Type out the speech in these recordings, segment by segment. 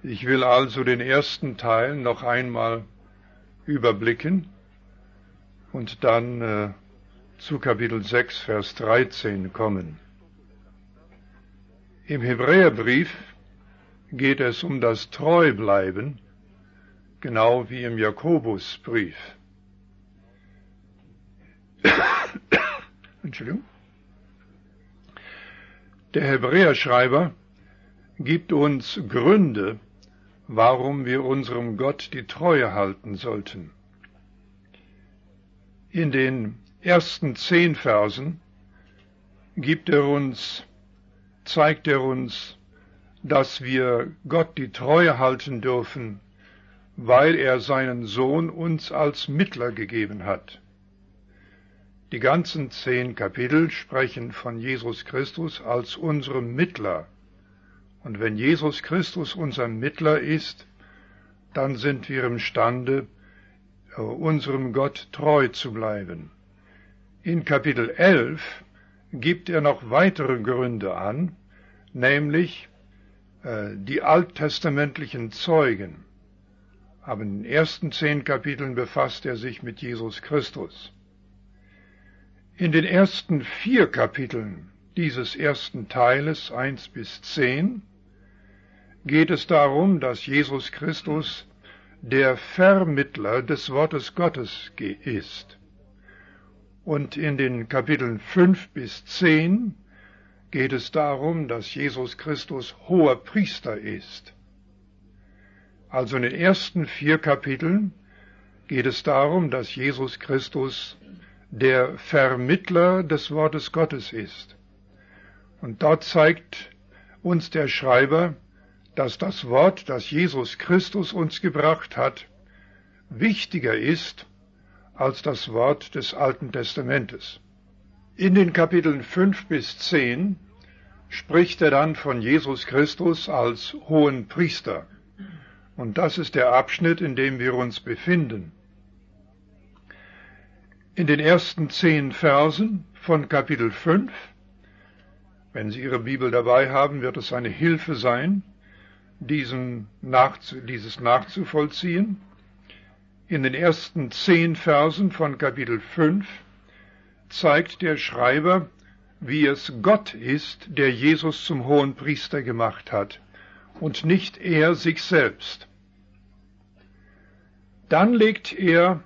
Ich will also den ersten Teil noch einmal überblicken und dann zu Kapitel 6, Vers 13 kommen. Im Hebräerbrief geht es um das Treubleiben, genau wie im Jakobusbrief. Entschuldigung. Der Hebräerschreiber gibt uns Gründe, warum wir unserem Gott die Treue halten sollten. In den ersten 10 Versen zeigt er uns, dass wir Gott die Treue halten dürfen, weil er seinen Sohn uns als Mittler gegeben hat. Die ganzen 10 Kapitel sprechen von Jesus Christus als unserem Mittler. Und wenn Jesus Christus unser Mittler ist, dann sind wir imstande, unserem Gott treu zu bleiben. In Kapitel 11 gibt er noch weitere Gründe an, nämlich die alttestamentlichen Zeugen. Aber in den ersten 10 Kapiteln befasst er sich mit Jesus Christus. In den ersten 4 Kapiteln dieses ersten Teiles, 1 bis 10, geht es darum, dass Jesus Christus der Vermittler des Wortes Gottes ist. Und in den Kapiteln 5 bis 10 geht es darum, dass Jesus Christus hoher Priester ist. Also in den ersten 4 Kapiteln geht es darum, dass Jesus Christus der Vermittler des Wortes Gottes ist. Und dort zeigt uns der Schreiber, dass das Wort, das Jesus Christus uns gebracht hat, wichtiger ist als das Wort des Alten Testamentes. In den Kapiteln 5 bis 10 spricht er dann von Jesus Christus als hohen Priester. Und das ist der Abschnitt, in dem wir uns befinden. In den ersten 10 Versen von Kapitel 5, wenn Sie Ihre Bibel dabei haben, wird es eine Hilfe sein, dieses nachzuvollziehen. In den ersten 10 Versen von Kapitel 5 zeigt der Schreiber, wie es Gott ist, der Jesus zum hohen Priester gemacht hat, und nicht er sich selbst. Dann legt er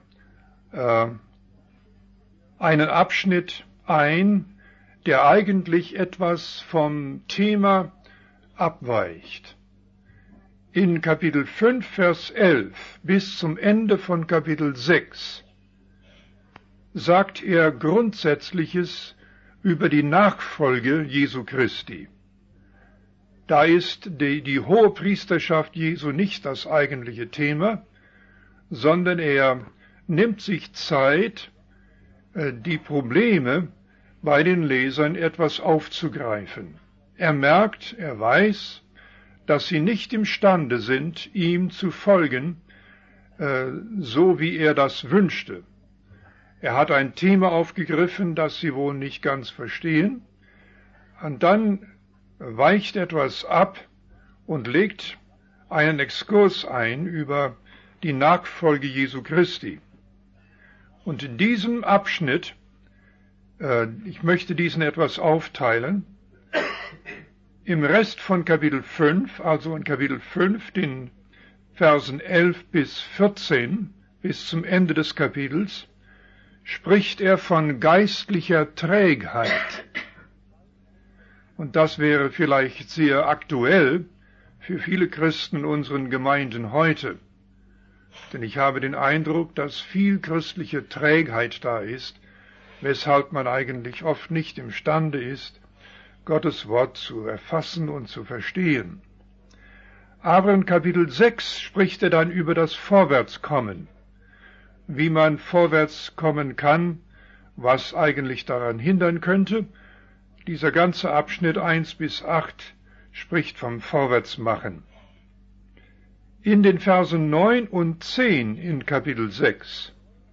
einen Abschnitt ein, der eigentlich etwas vom Thema abweicht. In Kapitel 5, Vers 11 bis zum Ende von Kapitel 6 sagt er Grundsätzliches über die Nachfolge Jesu Christi. Da ist die hohe Priesterschaft Jesu nicht das eigentliche Thema, sondern er nimmt sich Zeit, die Probleme bei den Lesern etwas aufzugreifen. Er merkt, er weiß, dass sie nicht imstande sind, ihm zu folgen, so wie er das wünschte. Er hat ein Thema aufgegriffen, das sie wohl nicht ganz verstehen, und dann weicht etwas ab und legt einen Exkurs ein über die Nachfolge Jesu Christi. Und in diesem Abschnitt, ich möchte diesen etwas aufteilen, im Rest von Kapitel 5, also in Kapitel 5, den Versen 11 bis 14, bis zum Ende des Kapitels, spricht er von geistlicher Trägheit. Und das wäre vielleicht sehr aktuell für viele Christen in unseren Gemeinden heute. Denn ich habe den Eindruck, dass viel christliche Trägheit da ist, weshalb man eigentlich oft nicht imstande ist, Gottes Wort zu erfassen und zu verstehen. Aber in Kapitel 6 spricht er dann über das Vorwärtskommen, wie man vorwärts kommen kann, was eigentlich daran hindern könnte. Dieser ganze Abschnitt 1 bis 8 spricht vom Vorwärtsmachen. In den Versen 9 und 10 in Kapitel 6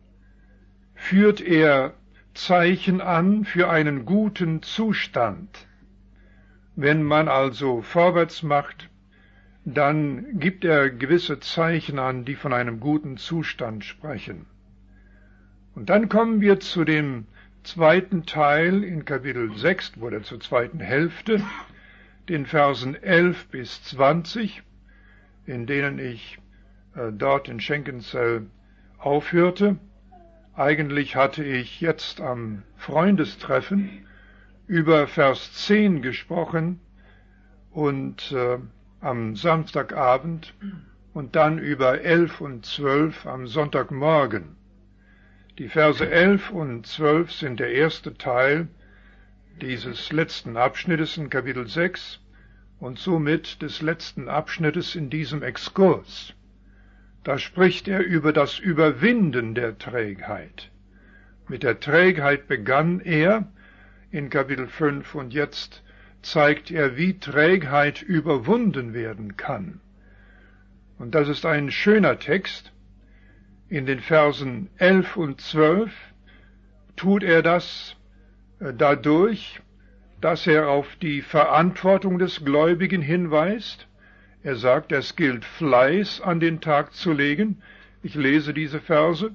führt er Zeichen an für einen guten Zustand. Wenn man also vorwärts macht, dann gibt er gewisse Zeichen an, die von einem guten Zustand sprechen. Und dann kommen wir zu dem zweiten Teil in Kapitel 6 oder zur zweiten Hälfte, den Versen 11 bis 20, in denen ich dort in Schenkenzell aufhörte. Eigentlich hatte ich jetzt am Freundestreffen über Vers 10 gesprochen und am Samstagabend und dann über 11 und 12 am Sonntagmorgen. Die Verse 11 und 12 sind der erste Teil dieses letzten Abschnittes in Kapitel 6 und somit des letzten Abschnittes in diesem Exkurs. Da spricht er über das Überwinden der Trägheit. Mit der Trägheit begann er in Kapitel 5 und jetzt zeigt er, wie Trägheit überwunden werden kann. Und das ist ein schöner Text. In den Versen 11 und 12 tut er das dadurch, dass er auf die Verantwortung des Gläubigen hinweist. Er sagt, es gilt Fleiß an den Tag zu legen. Ich lese diese Verse.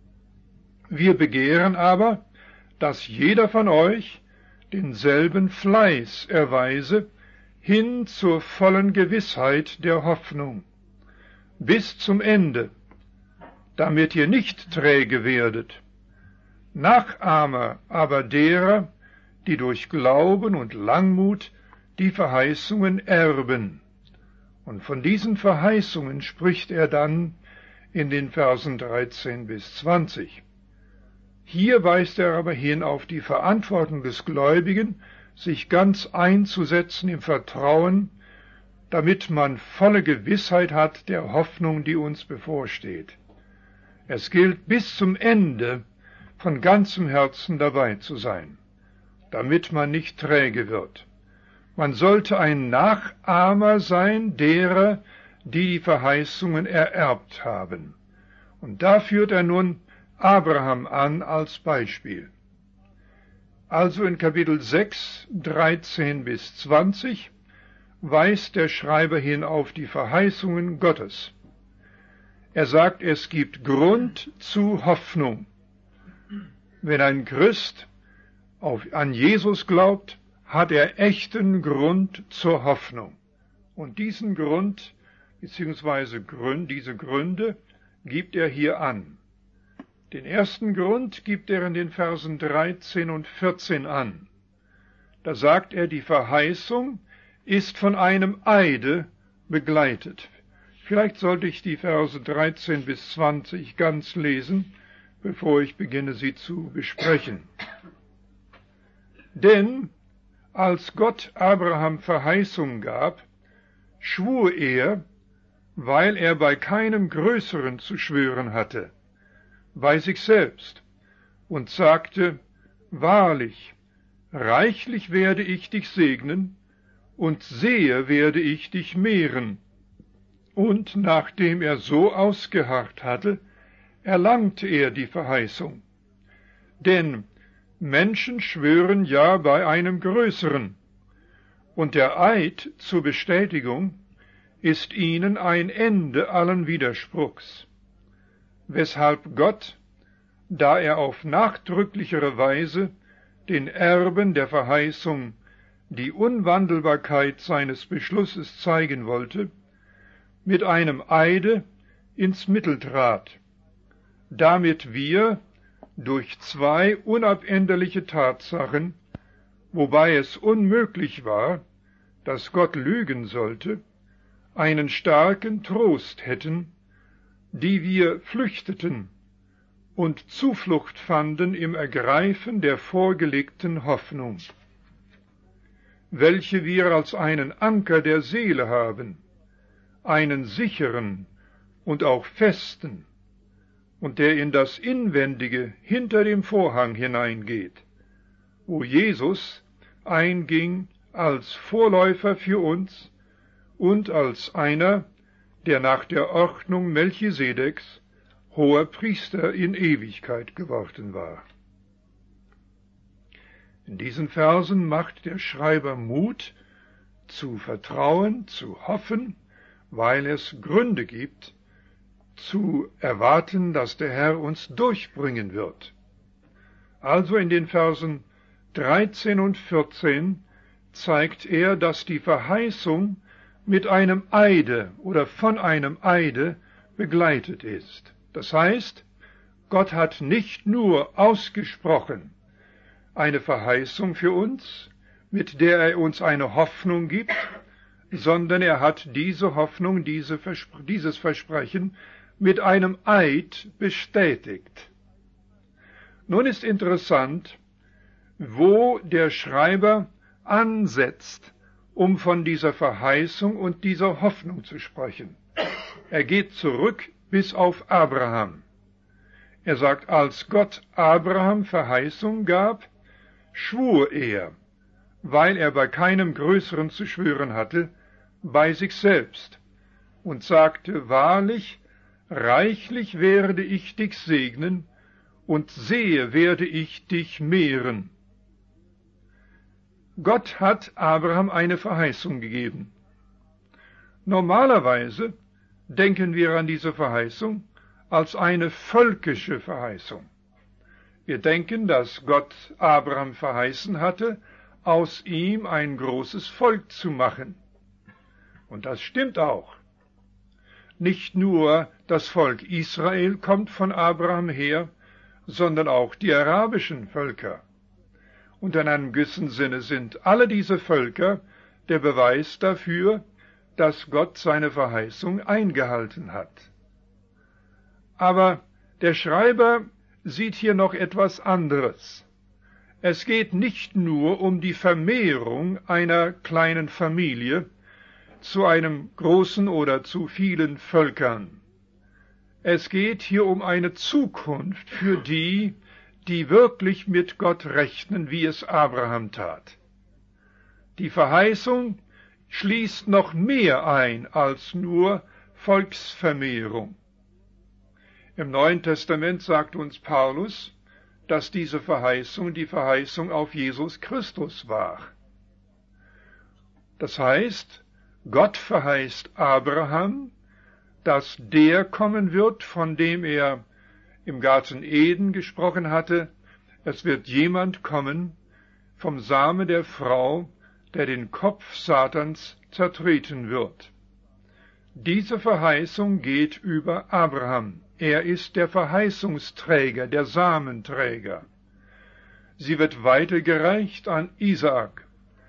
Wir begehren aber, dass jeder von euch denselben Fleiß erweise, hin zur vollen Gewissheit der Hoffnung, bis zum Ende, damit ihr nicht träge werdet. Nachahmer aber derer, die durch Glauben und Langmut die Verheißungen erben. Und von diesen Verheißungen spricht er dann in den Versen 13 bis 20. Hier weist er aber hin auf die Verantwortung des Gläubigen, sich ganz einzusetzen im Vertrauen, damit man volle Gewissheit hat der Hoffnung, die uns bevorsteht. Es gilt bis zum Ende von ganzem Herzen dabei zu sein, damit man nicht träge wird. Man sollte ein Nachahmer sein derer, die die Verheißungen ererbt haben. Und da führt er nun Abraham an als Beispiel. Also in Kapitel 6, 13 bis 20 weist der Schreiber hin auf die Verheißungen Gottes. Er sagt, es gibt Grund zu Hoffnung. Wenn ein Christ an Jesus glaubt, hat er echten Grund zur Hoffnung. Und diesen Grund, beziehungsweise diese Gründe, gibt er hier an. Den ersten Grund gibt er in den Versen 13 und 14 an. Da sagt er, die Verheißung ist von einem Eide begleitet. Vielleicht sollte ich die Verse 13 bis 20 ganz lesen, bevor ich beginne, sie zu besprechen. Denn als Gott Abraham Verheißung gab, schwur er, weil er bei keinem Größeren zu schwören hatte, bei sich selbst, und sagte, wahrlich, reichlich werde ich dich segnen, und sehr werde ich dich mehren. Und nachdem er so ausgeharrt hatte, erlangte er die Verheißung. Denn Menschen schwören ja bei einem Größeren, und der Eid zur Bestätigung ist ihnen ein Ende allen Widerspruchs, weshalb Gott, da er auf nachdrücklichere Weise den Erben der Verheißung die Unwandelbarkeit seines Beschlusses zeigen wollte, mit einem Eide ins Mittel trat, damit wir durch zwei unabänderliche Tatsachen, wobei es unmöglich war, dass Gott lügen sollte, einen starken Trost hätten, die wir flüchteten und Zuflucht fanden im Ergreifen der vorgelegten Hoffnung, welche wir als einen Anker der Seele haben, einen sicheren und auch festen, und der in das Inwendige hinter dem Vorhang hineingeht, wo Jesus einging als Vorläufer für uns und als einer, der nach der Ordnung Melchisedeks hoher Priester in Ewigkeit geworden war. In diesen Versen macht der Schreiber Mut, zu vertrauen, zu hoffen weil es Gründe gibt, zu erwarten, dass der Herr uns durchbringen wird. Also in den Versen 13 und 14 zeigt er, dass die Verheißung mit einem Eide oder von einem Eide begleitet ist. Das heißt, Gott hat nicht nur ausgesprochen eine Verheißung für uns, mit der er uns eine Hoffnung gibt, sondern er hat diese Hoffnung, dieses Versprechen mit einem Eid bestätigt. Nun ist interessant, wo der Schreiber ansetzt, um von dieser Verheißung und dieser Hoffnung zu sprechen. Er geht zurück bis auf Abraham. Er sagt, als Gott Abraham Verheißung gab, schwur er, weil er bei keinem Größeren zu schwören hatte, bei sich selbst und sagte, wahrlich, reichlich werde ich dich segnen und sehr werde ich dich mehren. Gott hat Abraham eine Verheißung gegeben. Normalerweise denken wir an diese Verheißung als eine völkische Verheißung. Wir denken, dass Gott Abraham verheißen hatte, aus ihm ein großes Volk zu machen. Und das stimmt auch. Nicht nur das Volk Israel kommt von Abraham her, sondern auch die arabischen Völker. Und in einem gewissen Sinne sind alle diese Völker der Beweis dafür, dass Gott seine Verheißung eingehalten hat. Aber der Schreiber sieht hier noch etwas anderes. Es geht nicht nur um die Vermehrung einer kleinen Familie zu einem großen oder zu vielen Völkern. Es geht hier um eine Zukunft für die, die wirklich mit Gott rechnen, wie es Abraham tat. Die Verheißung schließt noch mehr ein als nur Volksvermehrung. Im Neuen Testament sagt uns Paulus, dass diese Verheißung die Verheißung auf Jesus Christus war. Das heißt, Gott verheißt Abraham, dass der kommen wird, von dem er im Garten Eden gesprochen hatte, es wird jemand kommen vom Same der Frau, der den Kopf Satans zertreten wird. Diese Verheißung geht über Abraham. Er ist der Verheißungsträger, der Samenträger. Sie wird weitergereicht an Isaak.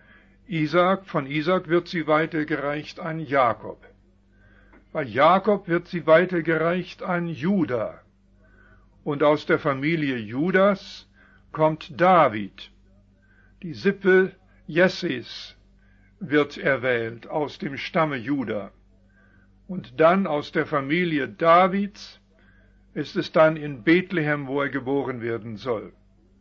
Von Isaak wird sie weitergereicht an Jakob. Bei Jakob wird sie weitergereicht an Juda. Und aus der Familie Judas kommt David. Die Sippe Jesses wird erwählt aus dem Stamme Juda. Und dann aus der Familie Davids ist es dann in Bethlehem, wo er geboren werden soll.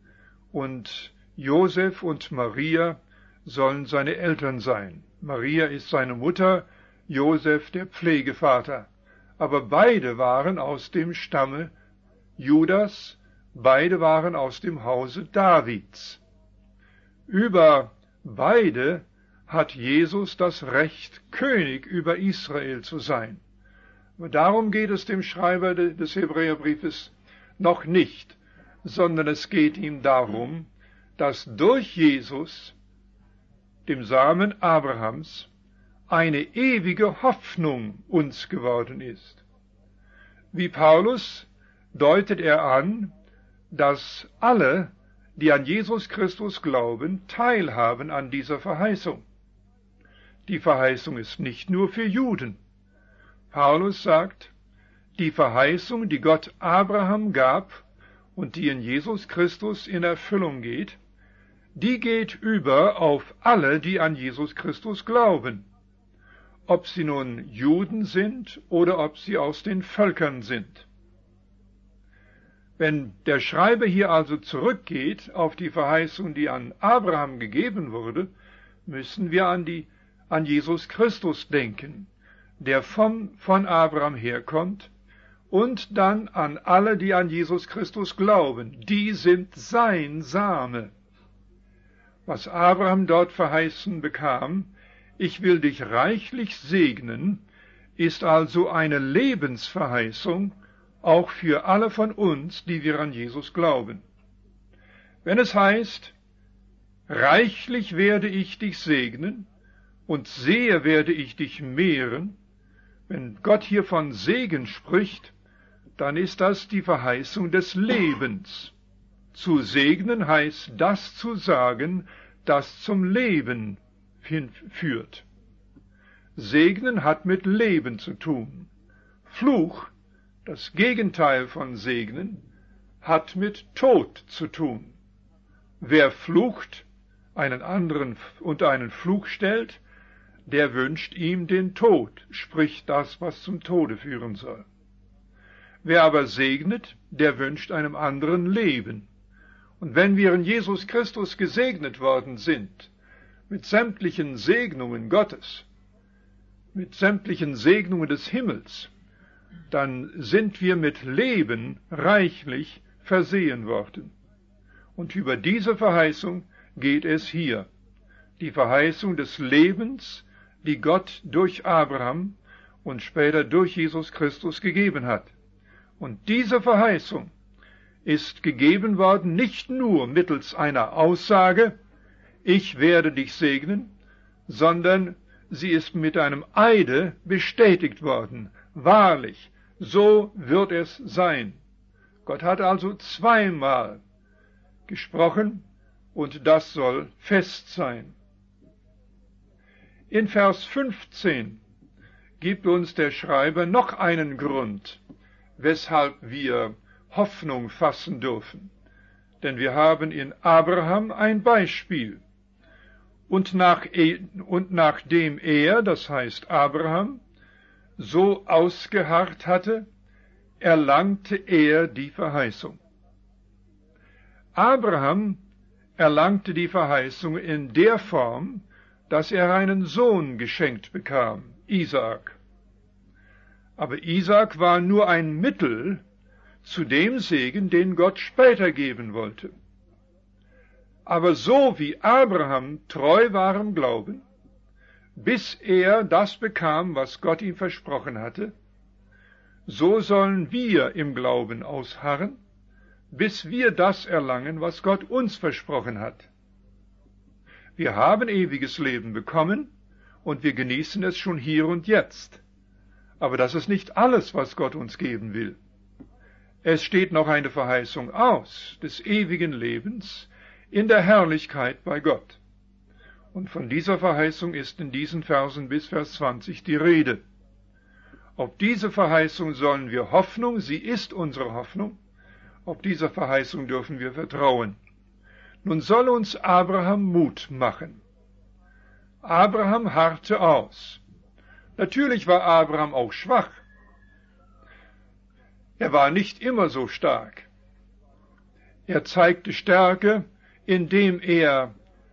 Und Josef und Maria sollen seine Eltern sein. Maria ist seine Mutter, Josef der Pflegevater. Aber beide waren aus dem Stamme Judas, beide waren aus dem Hause Davids. Über beide hat Jesus das Recht, König über Israel zu sein. Aber darum geht es dem Schreiber des Hebräerbriefes noch nicht, sondern es geht ihm darum, dass durch Jesus, dem Samen Abrahams, eine ewige Hoffnung uns geworden ist. Wie Paulus deutet er an, dass alle, die an Jesus Christus glauben, teilhaben an dieser Verheißung. Die Verheißung ist nicht nur für Juden. Paulus sagt, die Verheißung, die Gott Abraham gab und die in Jesus Christus in Erfüllung geht, die geht über auf alle, die an Jesus Christus glauben, ob sie nun Juden sind oder ob sie aus den Völkern sind. Wenn der Schreiber hier also zurückgeht auf die Verheißung, die an Abraham gegeben wurde, müssen wir an Jesus Christus denken, der von Abraham herkommt, und dann an alle, die an Jesus Christus glauben. Die sind sein Same. Was Abraham dort verheißen bekam, ich will dich reichlich segnen, ist also eine Lebensverheißung auch für alle von uns, die wir an Jesus glauben. Wenn es heißt, reichlich werde ich dich segnen und sehr werde ich dich mehren, wenn Gott hier von Segen spricht, dann ist das die Verheißung des Lebens. Zu segnen heißt das zu sagen, das zum Leben hinführt. Segnen hat mit Leben zu tun. Fluch, das Gegenteil von Segnen, hat mit Tod zu tun. Wer flucht, einen anderen unter einen Fluch stellt, der wünscht ihm den Tod, sprich das, was zum Tode führen soll. Wer aber segnet, der wünscht einem anderen Leben. Und wenn wir in Jesus Christus gesegnet worden sind, mit sämtlichen Segnungen Gottes, mit sämtlichen Segnungen des Himmels, dann sind wir mit Leben reichlich versehen worden. Und über diese Verheißung geht es hier. Die Verheißung des Lebens, die Gott durch Abraham und später durch Jesus Christus gegeben hat. Und diese Verheißung ist gegeben worden nicht nur mittels einer Aussage, ich werde dich segnen, sondern sie ist mit einem Eide bestätigt worden. Wahrlich, so wird es sein. Gott hat also zweimal gesprochen und das soll fest sein. In Vers 15 gibt uns der Schreiber noch einen Grund, weshalb wir Hoffnung fassen dürfen. Denn wir haben in Abraham ein Beispiel. Und nachdem er, das heißt Abraham, so ausgeharrt hatte, erlangte er die Verheißung. Abraham erlangte die Verheißung in der Form, dass er einen Sohn geschenkt bekam, Isaak. Aber Isaak war nur ein Mittel zu dem Segen, den Gott später geben wollte. Aber so wie Abraham treu war im Glauben, bis er das bekam, was Gott ihm versprochen hatte, so sollen wir im Glauben ausharren, bis wir das erlangen, was Gott uns versprochen hat. Wir haben ewiges Leben bekommen und wir genießen es schon hier und jetzt. Aber das ist nicht alles, was Gott uns geben will. Es steht noch eine Verheißung aus des ewigen Lebens in der Herrlichkeit bei Gott. Und von dieser Verheißung ist in diesen Versen bis Vers 20 die Rede. Auf diese Verheißung sollen wir Hoffnung, sie ist unsere Hoffnung, auf diese Verheißung dürfen wir vertrauen. Nun soll uns Abraham Mut machen. Abraham harrte aus. Natürlich war Abraham auch schwach. Er war nicht immer so stark. Er zeigte Stärke, indem er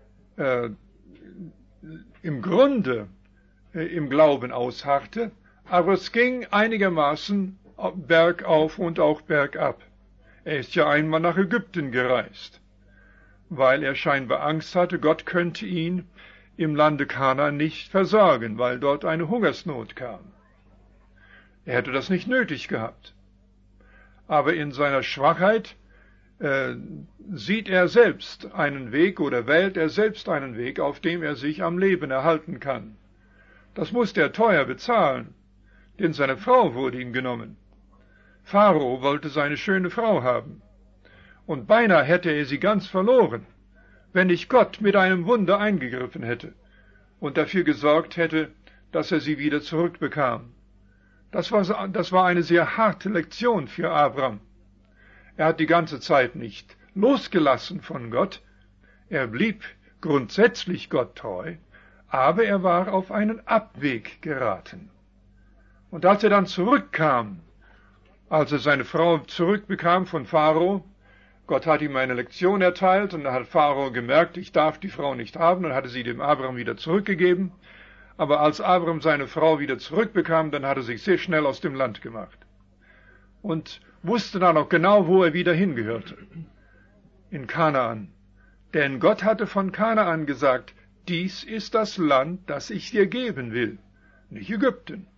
im Grunde im Glauben ausharrte, aber es ging einigermaßen bergauf und auch bergab. Er ist ja einmal nach Ägypten gereist, weil er scheinbar Angst hatte, Gott könnte ihn im Lande Kanaan nicht versorgen, weil dort eine Hungersnot kam. Er hätte das nicht nötig gehabt. Aber in seiner Schwachheit sieht er selbst einen Weg oder wählt er selbst einen Weg, auf dem er sich am Leben erhalten kann. Das musste er teuer bezahlen, denn seine Frau wurde ihm genommen. Pharao wollte seine schöne Frau haben, und beinahe hätte er sie ganz verloren, wenn nicht Gott mit einem Wunder eingegriffen hätte und dafür gesorgt hätte, dass er sie wieder zurückbekam. Das war eine sehr harte Lektion für Abraham. Er hat die ganze Zeit nicht losgelassen von Gott, er blieb grundsätzlich Gott treu, aber er war auf einen Abweg geraten. Und als er dann zurückkam, als er seine Frau zurückbekam von Pharao, Gott hat ihm eine Lektion erteilt und dann hat Pharao gemerkt, ich darf die Frau nicht haben, dann hatte sie dem Abraham wieder zurückgegeben. Aber als Abraham seine Frau wieder zurückbekam, dann hat er sich sehr schnell aus dem Land gemacht und wusste dann auch genau, wo er wieder hingehörte, in Kanaan. Denn Gott hatte von Kanaan gesagt, dies ist das Land, das ich dir geben will, nicht Ägypten.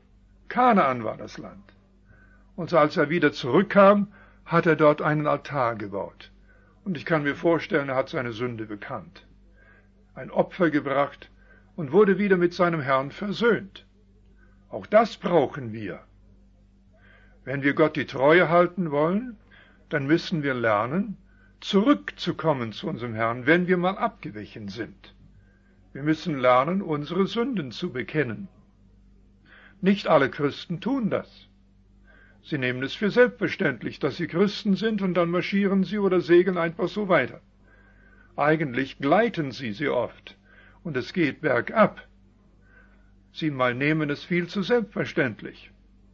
Kanaan war das Land. Und als er wieder zurückkam, hat er dort einen Altar gebaut. Und ich kann mir vorstellen, er hat seine Sünde bekannt, ein Opfer gebracht und wurde wieder mit seinem Herrn versöhnt. Auch das brauchen wir. Wenn wir Gott die Treue halten wollen, dann müssen wir lernen, zurückzukommen zu unserem Herrn, wenn wir mal abgewichen sind. Wir müssen lernen, unsere Sünden zu bekennen. Nicht alle Christen tun das. Sie nehmen es für selbstverständlich, dass sie Christen sind, und dann marschieren sie oder segeln einfach so weiter. Eigentlich gleiten sie oft, und es geht bergab. Sie nehmen es viel zu selbstverständlich.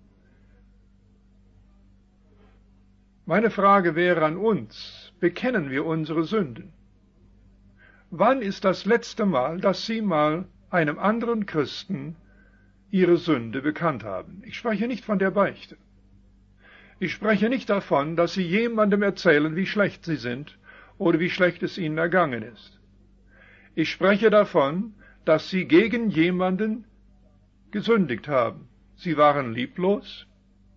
Meine Frage wäre an uns: Bekennen wir unsere Sünden? Wann ist das letzte Mal, dass Sie mal einem anderen Christen Ihre Sünde bekannt haben? Ich spreche nicht von der Beichte. Ich spreche nicht davon, dass Sie jemandem erzählen, wie schlecht Sie sind oder wie schlecht es Ihnen ergangen ist. Ich spreche davon, dass Sie gegen jemanden gesündigt haben. Sie waren lieblos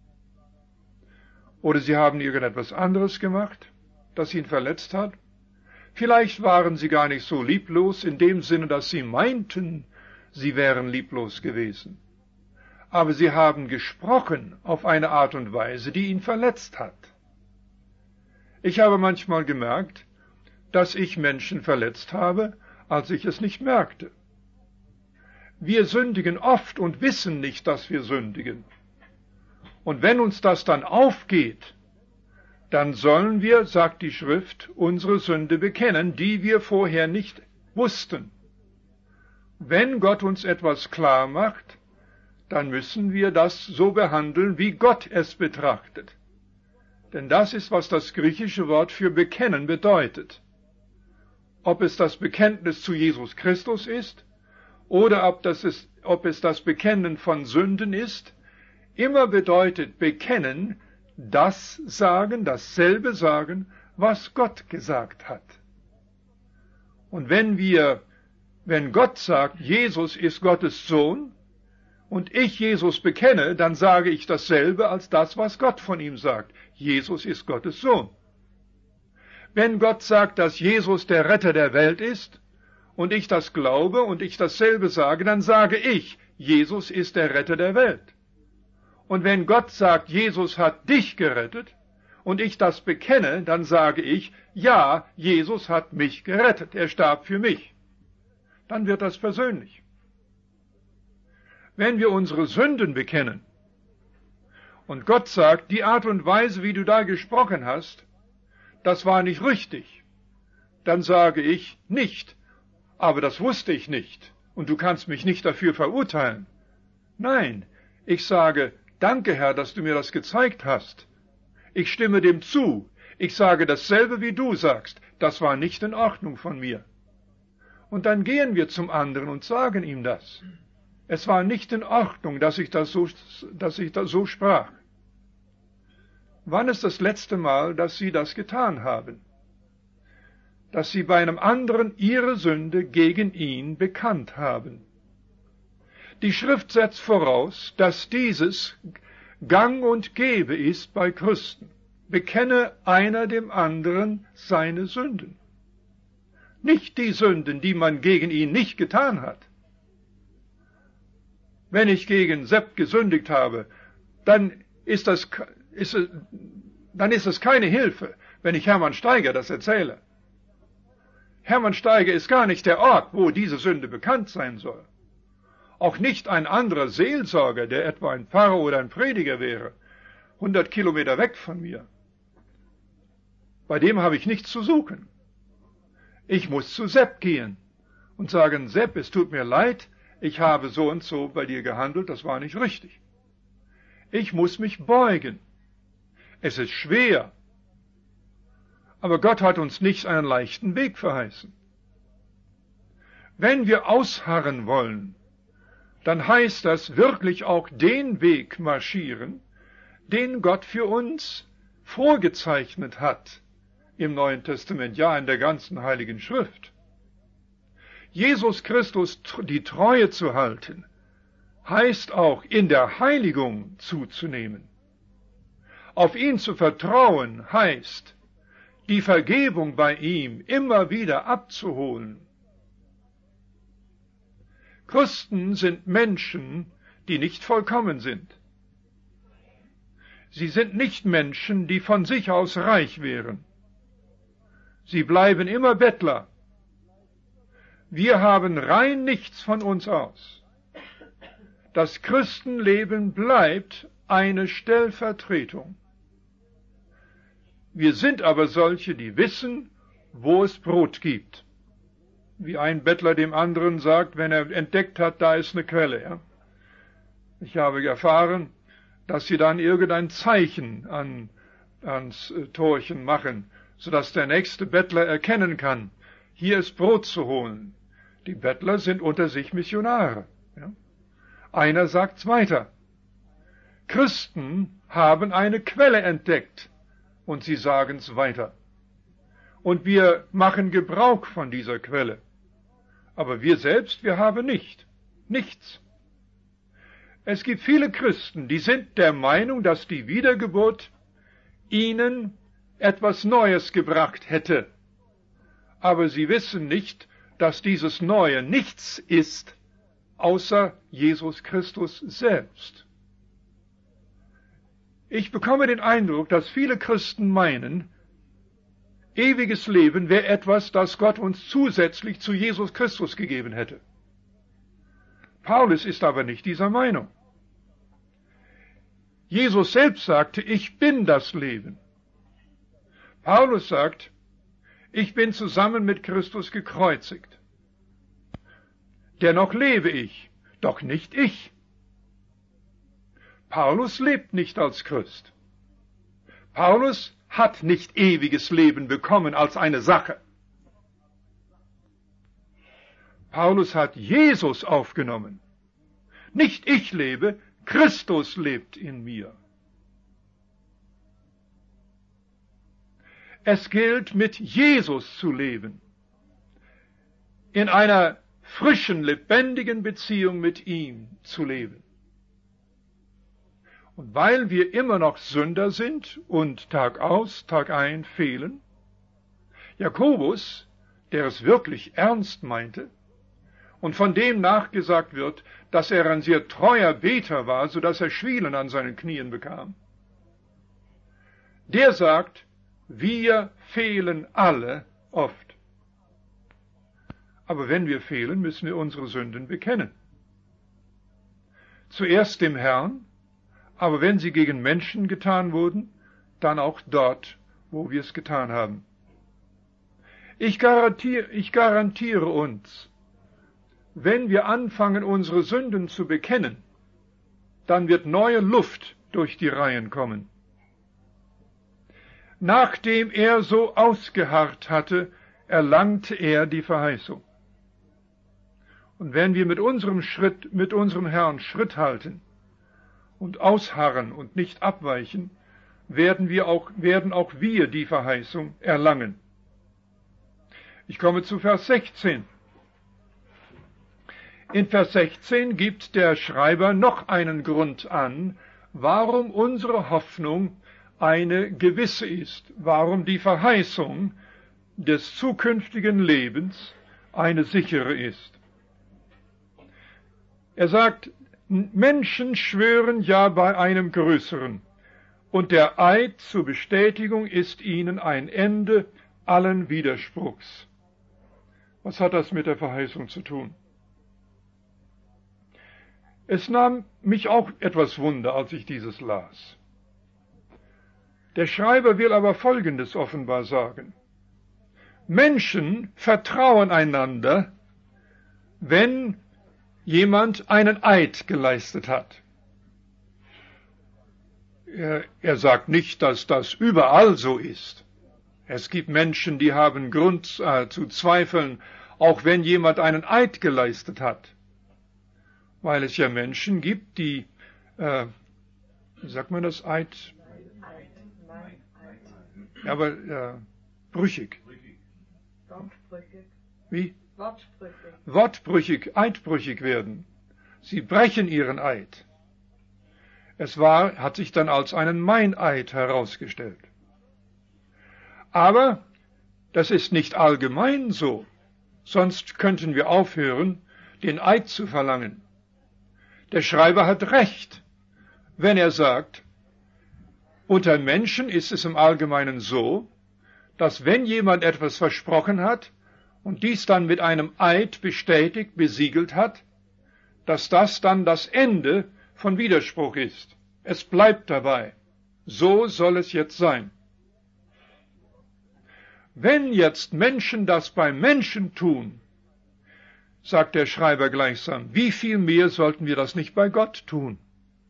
oder Sie haben irgendetwas anderes gemacht, das ihn verletzt hat. Vielleicht waren Sie gar nicht so lieblos in dem Sinne, dass Sie meinten, Sie wären lieblos gewesen. Aber Sie haben gesprochen auf eine Art und Weise, die ihn verletzt hat. Ich habe manchmal gemerkt, dass ich Menschen verletzt habe, als ich es nicht merkte. Wir sündigen oft und wissen nicht, dass wir sündigen. Und wenn uns das dann aufgeht, dann sollen wir, sagt die Schrift, unsere Sünde bekennen, die wir vorher nicht wussten. Wenn Gott uns etwas klar macht, dann müssen wir das so behandeln, wie Gott es betrachtet. Denn das ist, was das griechische Wort für bekennen bedeutet. Ob es das Bekenntnis zu Jesus Christus ist, oder ob es das Bekennen von Sünden ist, immer bedeutet bekennen, das sagen, dasselbe sagen, was Gott gesagt hat. Und wenn Gott sagt, Jesus ist Gottes Sohn, und ich Jesus bekenne, dann sage ich dasselbe als das, was Gott von ihm sagt. Jesus ist Gottes Sohn. Wenn Gott sagt, dass Jesus der Retter der Welt ist, und ich das glaube und ich dasselbe sage, dann sage ich, Jesus ist der Retter der Welt. Und wenn Gott sagt, Jesus hat dich gerettet, und ich das bekenne, dann sage ich, ja, Jesus hat mich gerettet, er starb für mich. Dann wird das persönlich. Wenn wir unsere Sünden bekennen und Gott sagt, die Art und Weise, wie du da gesprochen hast, das war nicht richtig, dann sage ich nicht, aber das wusste ich nicht und du kannst mich nicht dafür verurteilen. Nein, ich sage, danke Herr, dass du mir das gezeigt hast. Ich stimme dem zu. Ich sage dasselbe, wie du sagst. Das war nicht in Ordnung von mir. Und dann gehen wir zum anderen und sagen ihm das. Es war nicht in Ordnung, dass ich das so sprach. Wann ist das letzte Mal, dass Sie das getan haben? Dass Sie bei einem anderen Ihre Sünde gegen ihn bekannt haben. Die Schrift setzt voraus, dass dieses gang und gäbe ist bei Christen. Bekenne einer dem anderen seine Sünden. Nicht die Sünden, die man gegen ihn nicht getan hat. Wenn ich gegen Sepp gesündigt habe, dann ist es keine Hilfe, wenn ich Hermann Steiger das erzähle. Hermann Steiger ist gar nicht der Ort, wo diese Sünde bekannt sein soll. Auch nicht ein anderer Seelsorger, der etwa ein Pfarrer oder ein Prediger wäre, 100 Kilometer weg von mir. Bei dem habe ich nichts zu suchen. Ich muss zu Sepp gehen und sagen, Sepp, es tut mir leid, ich habe so und so bei dir gehandelt, das war nicht richtig. Ich muss mich beugen. Es ist schwer. Aber Gott hat uns nicht einen leichten Weg verheißen. Wenn wir ausharren wollen, dann heißt das wirklich auch den Weg marschieren, den Gott für uns vorgezeichnet hat im Neuen Testament, ja in der ganzen Heiligen Schrift. Jesus Christus die Treue zu halten, heißt auch in der Heiligung zuzunehmen. Auf ihn zu vertrauen heißt, die Vergebung bei ihm immer wieder abzuholen. Christen sind Menschen, die nicht vollkommen sind. Sie sind nicht Menschen, die von sich aus reich wären. Sie bleiben immer Bettler. Wir haben rein nichts von uns aus. Das Christenleben bleibt eine Stellvertretung. Wir sind aber solche, die wissen, wo es Brot gibt. Wie ein Bettler dem anderen sagt, wenn er entdeckt hat, da ist eine Quelle. Ja? Ich habe erfahren, dass sie dann irgendein Zeichen ans Torchen machen, sodass der nächste Bettler erkennen kann, hier ist Brot zu holen. Die Bettler sind unter sich Missionare. Ja? Einer sagt's weiter. Christen haben eine Quelle entdeckt und sie sagen's weiter. Und wir machen Gebrauch von dieser Quelle. Aber wir selbst, wir haben nichts. Es gibt viele Christen, die sind der Meinung, dass die Wiedergeburt ihnen etwas Neues gebracht hätte. Aber sie wissen nicht, dass dieses Neue nichts ist, außer Jesus Christus selbst. Ich bekomme den Eindruck, dass viele Christen meinen, ewiges Leben wäre etwas, das Gott uns zusätzlich zu Jesus Christus gegeben hätte. Paulus ist aber nicht dieser Meinung. Jesus selbst sagte, ich bin das Leben. Paulus sagt, ich bin zusammen mit Christus gekreuzigt. Dennoch lebe ich, doch nicht ich. Paulus lebt nicht als Christ. Paulus hat nicht ewiges Leben bekommen als eine Sache. Paulus hat Jesus aufgenommen. Nicht ich lebe, Christus lebt in mir. Es gilt, mit Jesus zu leben, in einer frischen, lebendigen Beziehung mit ihm zu leben. Und weil wir immer noch Sünder sind und Tag aus, Tag ein fehlen, Jakobus, der es wirklich ernst meinte und von dem nachgesagt wird, dass er ein sehr treuer Beter war, so dass er Schwielen an seinen Knien bekam, der sagt, wir fehlen alle oft. Aber wenn wir fehlen, müssen wir unsere Sünden bekennen. Zuerst dem Herrn, aber wenn sie gegen Menschen getan wurden, dann auch dort, wo wir es getan haben. Ich garantiere uns, wenn wir anfangen, unsere Sünden zu bekennen, dann wird neue Luft durch die Reihen kommen. Nachdem er so ausgeharrt hatte, erlangte er die Verheißung. Und wenn wir mit unserem Herrn Schritt halten und ausharren und nicht abweichen, werden auch wir die Verheißung erlangen. Ich komme zu Vers 16. In Vers 16 gibt der Schreiber noch einen Grund an, warum unsere Hoffnung eine gewisse ist, warum die Verheißung des zukünftigen Lebens eine sichere ist. Er sagt, Menschen schwören ja bei einem Größeren, und der Eid zur Bestätigung ist ihnen ein Ende allen Widerspruchs. Was hat das mit der Verheißung zu tun? Es nahm mich auch etwas Wunder, als ich dieses las. Der Schreiber will aber Folgendes offenbar sagen. Menschen vertrauen einander, wenn jemand einen Eid geleistet hat. Er sagt nicht, dass das überall so ist. Es gibt Menschen, die haben Grund zu zweifeln, auch wenn jemand einen Eid geleistet hat. Weil es ja Menschen gibt, die, wie sagt man das, Eid? Ja, aber brüchig. Wie? Wortbrüchig, eidbrüchig werden. Sie brechen ihren Eid. Hat sich dann als einen Meineid herausgestellt. Aber das ist nicht allgemein so, sonst könnten wir aufhören, den Eid zu verlangen. Der Schreiber hat recht, wenn er sagt, unter Menschen ist es im Allgemeinen so, dass wenn jemand etwas versprochen hat und dies dann mit einem Eid bestätigt, besiegelt hat, dass das dann das Ende von Widerspruch ist. Es bleibt dabei. So soll es jetzt sein. Wenn jetzt Menschen das bei Menschen tun, sagt der Schreiber gleichsam, wie viel mehr sollten wir das nicht bei Gott tun?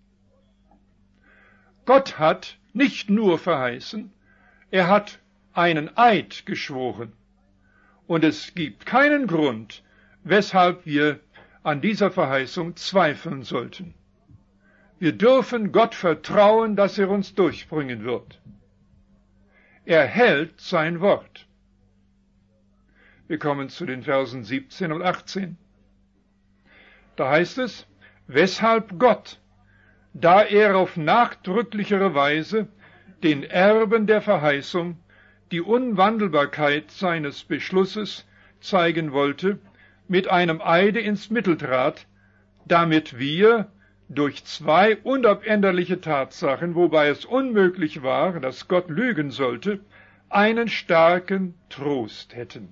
Gott hat nicht nur verheißen, er hat einen Eid geschworen. Und es gibt keinen Grund, weshalb wir an dieser Verheißung zweifeln sollten. Wir dürfen Gott vertrauen, dass er uns durchbringen wird. Er hält sein Wort. Wir kommen zu den Versen 17 und 18. Da heißt es, weshalb Gott, da er auf nachdrücklichere Weise den Erben der Verheißung die Unwandelbarkeit seines Beschlusses zeigen wollte, mit einem Eide ins Mittel trat, damit wir durch zwei unabänderliche Tatsachen, wobei es unmöglich war, dass Gott lügen sollte, einen starken Trost hätten.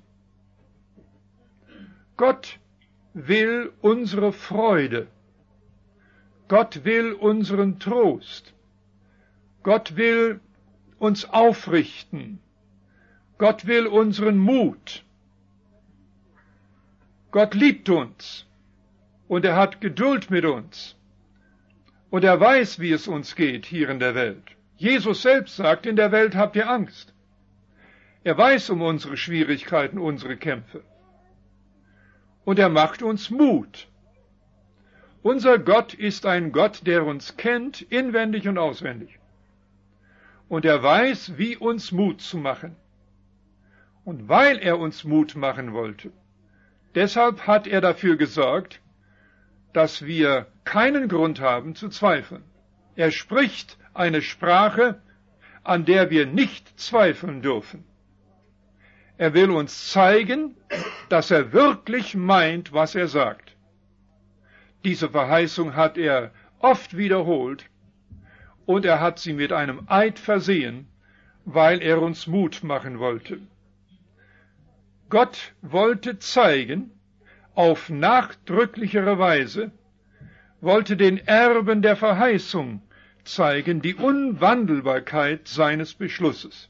Gott will unsere Freude. Gott will unseren Trost. Gott will uns aufrichten. Gott will unseren Mut. Gott liebt uns und er hat Geduld mit uns. Und er weiß, wie es uns geht hier in der Welt. Jesus selbst sagt, in der Welt habt ihr Angst. Er weiß um unsere Schwierigkeiten, unsere Kämpfe. Und er macht uns Mut. Unser Gott ist ein Gott, der uns kennt, inwendig und auswendig. Und er weiß, wie uns Mut zu machen. Und weil er uns Mut machen wollte, deshalb hat er dafür gesorgt, dass wir keinen Grund haben zu zweifeln. Er spricht eine Sprache, an der wir nicht zweifeln dürfen. Er will uns zeigen, dass er wirklich meint, was er sagt. Diese Verheißung hat er oft wiederholt und er hat sie mit einem Eid versehen, weil er uns Mut machen wollte. Gott wollte zeigen, auf nachdrücklichere Weise, wollte den Erben der Verheißung zeigen, die Unwandelbarkeit seines Beschlusses.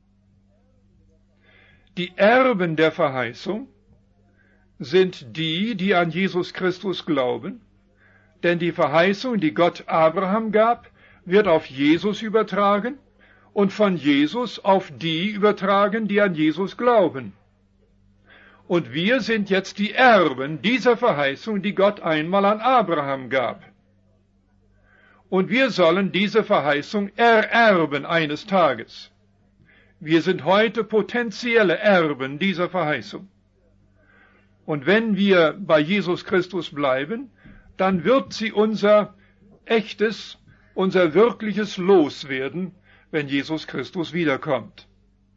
Die Erben der Verheißung sind die, die an Jesus Christus glauben, denn die Verheißung, die Gott Abraham gab, wird auf Jesus übertragen und von Jesus auf die übertragen, die an Jesus glauben. Und wir sind jetzt die Erben dieser Verheißung, die Gott einmal an Abraham gab. Und wir sollen diese Verheißung ererben eines Tages. Wir sind heute potenzielle Erben dieser Verheißung. Und wenn wir bei Jesus Christus bleiben, dann wird sie unser echtes, unser wirkliches Los werden, wenn Jesus Christus wiederkommt.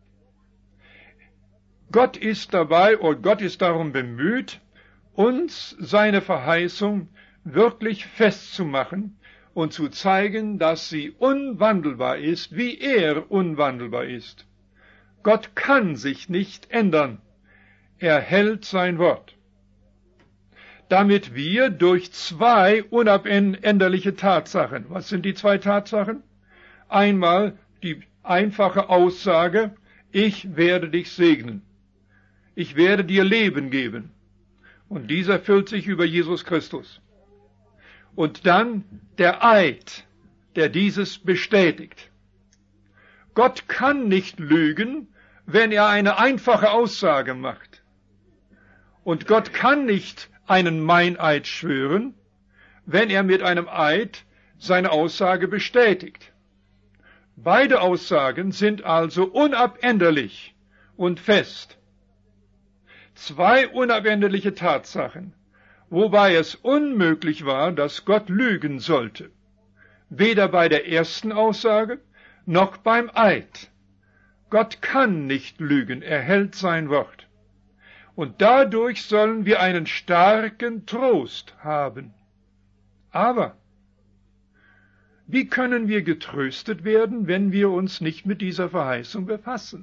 Gott ist dabei und Gott ist darum bemüht, uns seine Verheißung wirklich festzumachen und zu zeigen, dass sie unwandelbar ist, wie er unwandelbar ist. Gott kann sich nicht ändern. Er hält sein Wort. Damit wir durch zwei unabänderliche Tatsachen, was sind die zwei Tatsachen? Einmal die einfache Aussage, ich werde dich segnen. Ich werde dir Leben geben. Und dies erfüllt sich über Jesus Christus. Und dann der Eid, der dieses bestätigt. Gott kann nicht lügen, wenn er eine einfache Aussage macht. Und Gott kann nicht einen Meineid schwören, wenn er mit einem Eid seine Aussage bestätigt. Beide Aussagen sind also unabänderlich und fest. Zwei unabänderliche Tatsachen. wobei es unmöglich war, dass Gott lügen sollte, weder bei der ersten Aussage noch beim Eid. Gott kann nicht lügen, er hält sein Wort. Und dadurch sollen wir einen starken Trost haben. Aber wie können wir getröstet werden, wenn wir uns nicht mit dieser Verheißung befassen?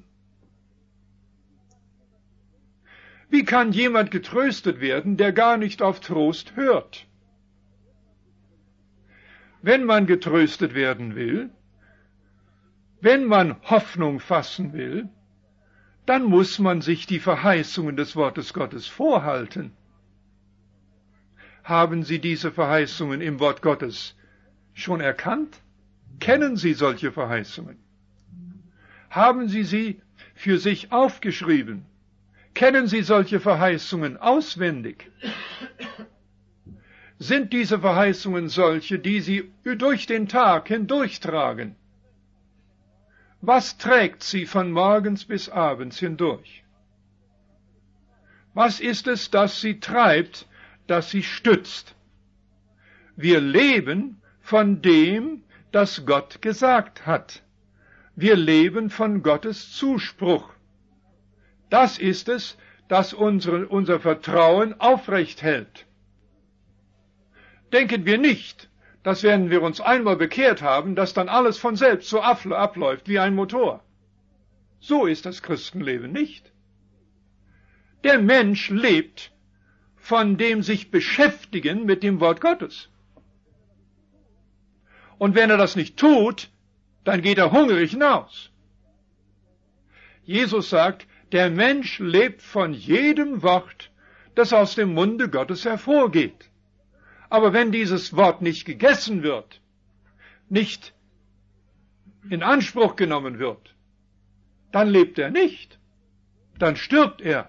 Wie kann jemand getröstet werden, der gar nicht auf Trost hört? Wenn man getröstet werden will, wenn man Hoffnung fassen will, dann muss man sich die Verheißungen des Wortes Gottes vorhalten. Haben Sie diese Verheißungen im Wort Gottes schon erkannt? Kennen Sie solche Verheißungen? Haben Sie sie für sich aufgeschrieben? Kennen Sie solche Verheißungen auswendig? Sind diese Verheißungen solche, die Sie durch den Tag hindurchtragen? Was trägt Sie von morgens bis abends hindurch? Was ist es, das Sie treibt, das Sie stützt? Wir leben von dem, das Gott gesagt hat. Wir leben von Gottes Zuspruch. Das ist es, das unser Vertrauen aufrecht hält. Denken wir nicht, dass wenn wir uns einmal bekehrt haben, dass dann alles von selbst so abläuft wie ein Motor. So ist das Christenleben nicht. Der Mensch lebt von dem sich beschäftigen mit dem Wort Gottes. Und wenn er das nicht tut, dann geht er hungrig hinaus. Jesus sagt, der Mensch lebt von jedem Wort, das aus dem Munde Gottes hervorgeht. Aber wenn dieses Wort nicht gegessen wird, nicht in Anspruch genommen wird, dann lebt er nicht, dann stirbt er.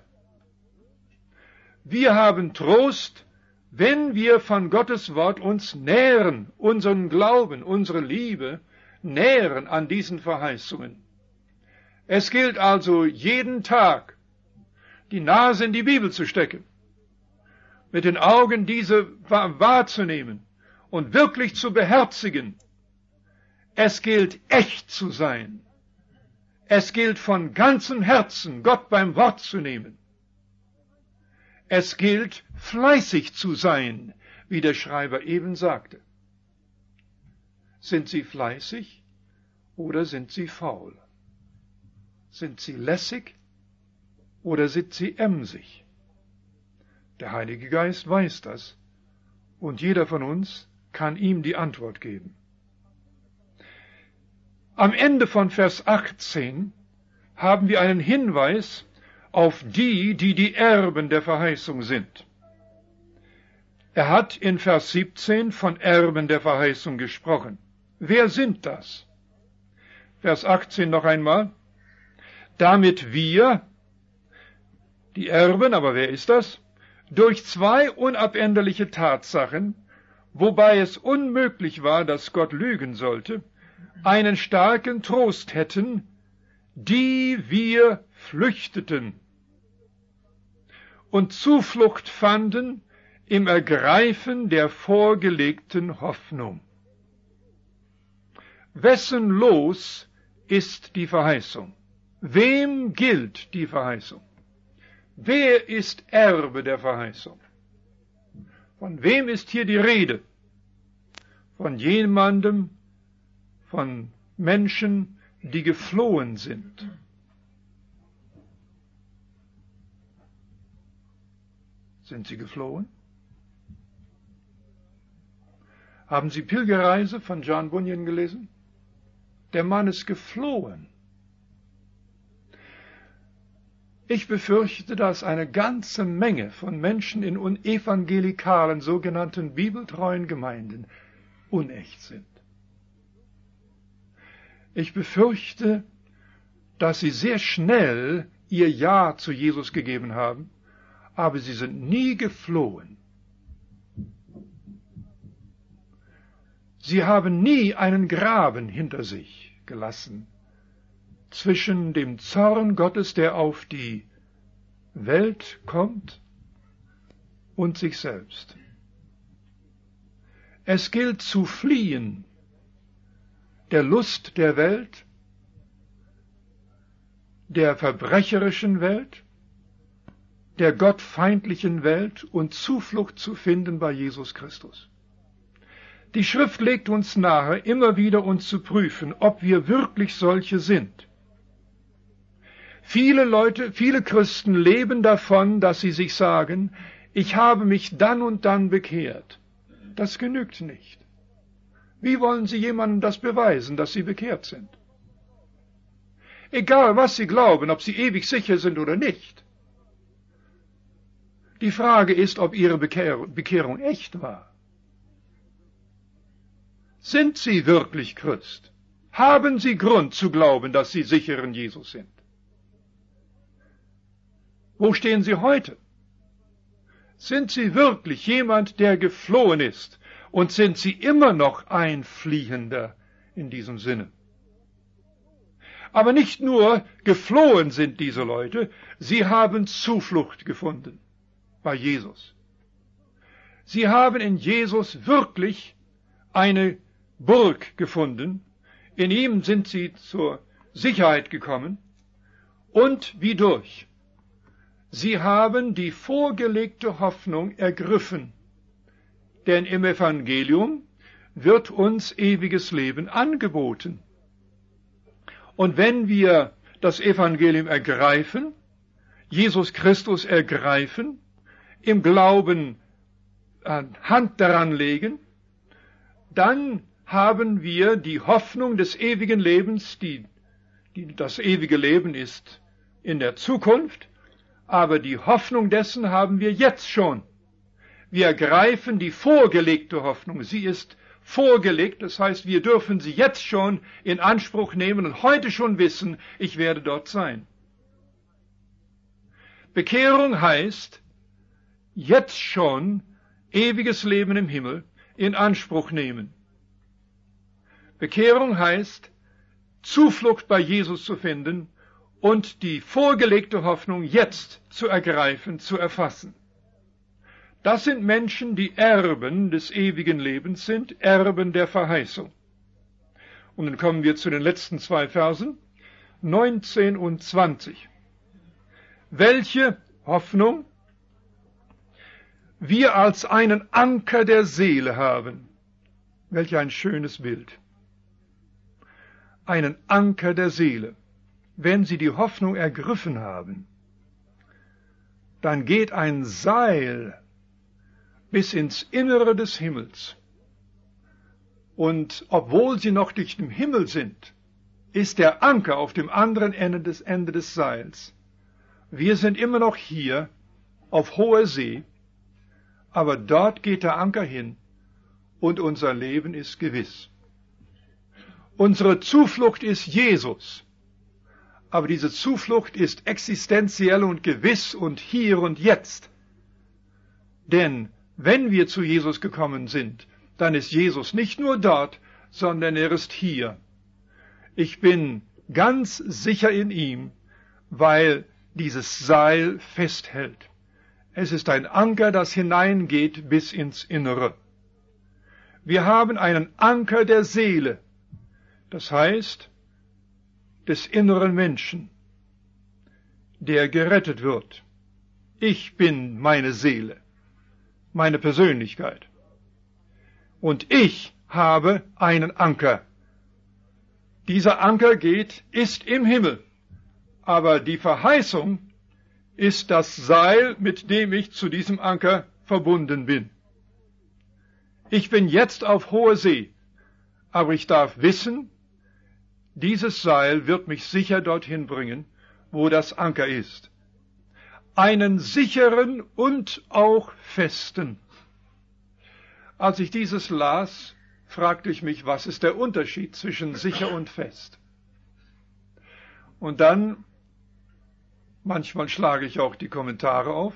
Wir haben Trost, wenn wir von Gottes Wort uns nähren, unseren Glauben, unsere Liebe nähren an diesen Verheißungen. Es gilt also jeden Tag, die Nase in die Bibel zu stecken, mit den Augen diese wahrzunehmen und wirklich zu beherzigen. Es gilt echt zu sein. Es gilt von ganzem Herzen Gott beim Wort zu nehmen. Es gilt fleißig zu sein, wie der Schreiber eben sagte. Sind Sie fleißig oder sind Sie faul? Sind Sie lässig oder sind Sie emsig? Der Heilige Geist weiß das, und jeder von uns kann ihm die Antwort geben. Am Ende von Vers 18 haben wir einen Hinweis auf die, die die Erben der Verheißung sind. Er hat in Vers 17 von Erben der Verheißung gesprochen. Wer sind das? Vers 18 noch einmal. Damit wir, die Erben, aber wer ist das? Durch zwei unabänderliche Tatsachen, wobei es unmöglich war, dass Gott lügen sollte, einen starken Trost hätten, die wir flüchteten und Zuflucht fanden im Ergreifen der vorgelegten Hoffnung. Wessen Los ist die Verheißung? Wem gilt die Verheißung? Wer ist Erbe der Verheißung? Von wem ist hier die Rede? Von jemandem, von Menschen, die geflohen sind. Sind sie geflohen? Haben Sie Pilgerreise von John Bunyan gelesen? Der Mann ist geflohen. Ich befürchte, dass eine ganze Menge von Menschen in evangelikalen, sogenannten bibeltreuen Gemeinden unecht sind. Ich befürchte, dass sie sehr schnell ihr Ja zu Jesus gegeben haben, aber sie sind nie geflohen. Sie haben nie einen Graben hinter sich gelassen zwischen dem Zorn Gottes, der auf die Welt kommt, und sich selbst. Es gilt zu fliehen der Lust der Welt, der verbrecherischen Welt, der gottfeindlichen Welt und Zuflucht zu finden bei Jesus Christus. Die Schrift legt uns nahe, immer wieder uns zu prüfen, ob wir wirklich solche sind. Viele Christen leben davon, dass sie sich sagen, ich habe mich dann und dann bekehrt. Das genügt nicht. Wie wollen Sie jemandem das beweisen, dass Sie bekehrt sind? Egal, was Sie glauben, ob Sie ewig sicher sind oder nicht. Die Frage ist, ob Ihre Bekehrung echt war. Sind Sie wirklich Christ? Haben Sie Grund zu glauben, dass Sie sicher in Jesus sind? Wo stehen Sie heute? Sind Sie wirklich jemand, der geflohen ist? Und sind Sie immer noch ein Fliehender in diesem Sinne? Aber nicht nur geflohen sind diese Leute, sie haben Zuflucht gefunden bei Jesus. Sie haben in Jesus wirklich eine Burg gefunden. In ihm sind sie zur Sicherheit gekommen. Und wie durch? Sie haben die vorgelegte Hoffnung ergriffen. Denn im Evangelium wird uns ewiges Leben angeboten. Und wenn wir das Evangelium ergreifen, Jesus Christus ergreifen, im Glauben Hand daran legen, dann haben wir die Hoffnung des ewigen Lebens, das ewige Leben ist in der Zukunft, aber die Hoffnung dessen haben wir jetzt schon. Wir ergreifen die vorgelegte Hoffnung. Sie ist vorgelegt, das heißt, wir dürfen sie jetzt schon in Anspruch nehmen und heute schon wissen, ich werde dort sein. Bekehrung heißt, jetzt schon ewiges Leben im Himmel in Anspruch nehmen. Bekehrung heißt, Zuflucht bei Jesus zu finden und die vorgelegte Hoffnung jetzt zu ergreifen, zu erfassen. Das sind Menschen, die Erben des ewigen Lebens sind, Erben der Verheißung. Und dann kommen wir zu den letzten 2 Versen, 19 und 20. Welche Hoffnung wir als einen Anker der Seele haben. Welch ein schönes Bild. Einen Anker der Seele. Wenn Sie die Hoffnung ergriffen haben, dann geht ein Seil bis ins Innere des Himmels. Und obwohl Sie noch nicht im Himmel sind, ist der Anker auf dem anderen Ende des Seils. Wir sind immer noch hier auf hoher See, aber dort geht der Anker hin und unser Leben ist gewiss. Unsere Zuflucht ist Jesus, aber diese Zuflucht ist existenziell und gewiss und hier und jetzt. Denn wenn wir zu Jesus gekommen sind, dann ist Jesus nicht nur dort, sondern er ist hier. Ich bin ganz sicher in ihm, weil dieses Seil festhält. Es ist ein Anker, das hineingeht bis ins Innere. Wir haben einen Anker der Seele, das heißt des inneren Menschen, der gerettet wird. Ich bin meine Seele, meine Persönlichkeit. Und ich habe einen Anker. Dieser Anker ist im Himmel. Aber die Verheißung ist das Seil, mit dem ich zu diesem Anker verbunden bin. Ich bin jetzt auf hoher See, aber ich darf wissen, dieses Seil wird mich sicher dorthin bringen, wo das Anker ist. Einen sicheren und auch festen. Als ich dieses las, fragte ich mich, was ist der Unterschied zwischen sicher und fest? Und dann, manchmal schlage ich auch die Kommentare auf,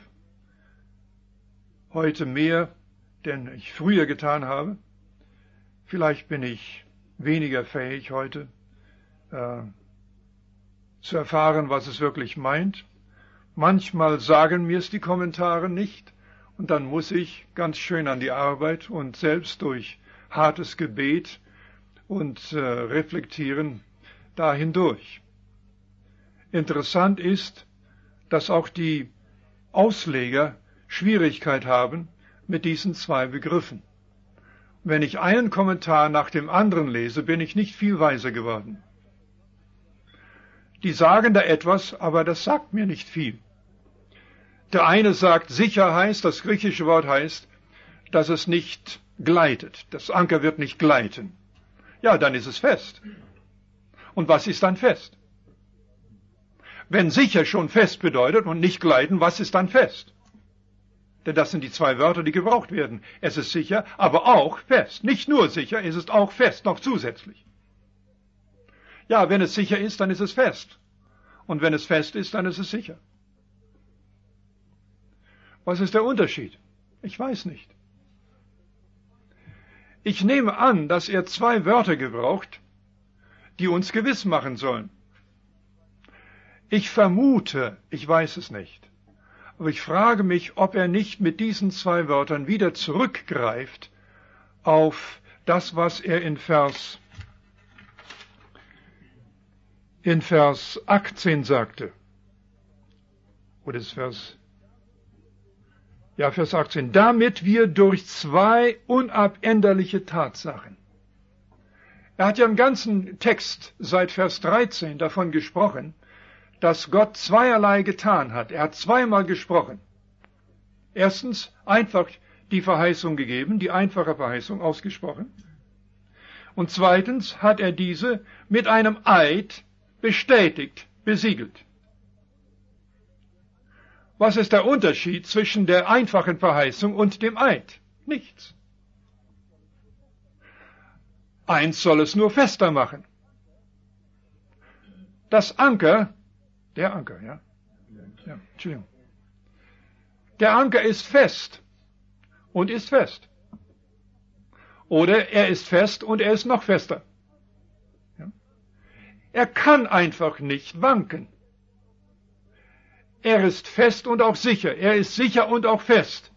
heute mehr, denn ich früher getan habe. Vielleicht bin ich weniger fähig heute, zu erfahren, was es wirklich meint. Manchmal sagen mir es die Kommentare nicht Und dann muss ich ganz schön an die Arbeit und selbst durch hartes Gebet und Reflektieren da hindurch. Interessant ist, dass auch die Ausleger Schwierigkeit haben mit diesen zwei Begriffen. Wenn ich einen Kommentar nach dem anderen lese, bin ich nicht viel weiser geworden. Die sagen da etwas, aber das sagt mir nicht viel. Der eine sagt, sicher heißt, das griechische Wort heißt, dass es nicht gleitet. Das Anker wird nicht gleiten. Ja, dann ist es fest. Und was ist dann fest? Wenn sicher schon fest bedeutet und nicht gleiten, was ist dann fest? Denn das sind die zwei Wörter, die gebraucht werden. Es ist sicher, aber auch fest. Nicht nur sicher, es ist auch fest, noch zusätzlich. Ja, wenn es sicher ist, dann ist es fest. Und wenn es fest ist, dann ist es sicher. Was ist der Unterschied? Ich weiß nicht. Ich nehme an, dass er zwei Wörter gebraucht, die uns gewiss machen sollen. Ich vermute, ich weiß es nicht, aber ich frage mich, ob er nicht mit diesen zwei Wörtern wieder zurückgreift auf das, was er in Vers 18 sagte. Oder ist Vers 18. Damit wir durch zwei unabänderliche Tatsachen. Er hat ja im ganzen Text seit Vers 13 davon gesprochen, dass Gott zweierlei getan hat. Er hat zweimal gesprochen. Erstens einfach die Verheißung gegeben, die einfache Verheißung ausgesprochen. Und zweitens hat er diese mit einem Eid bestätigt, besiegelt. Was ist der Unterschied zwischen der einfachen Verheißung und dem Eid? Nichts. Eins soll es nur fester machen. Das Anker, Entschuldigung. Der Anker ist fest und ist fest. Oder er ist fest und er ist noch fester. Ja. Er kann einfach nicht wanken. Er ist fest und auch sicher. Er ist sicher und auch fest.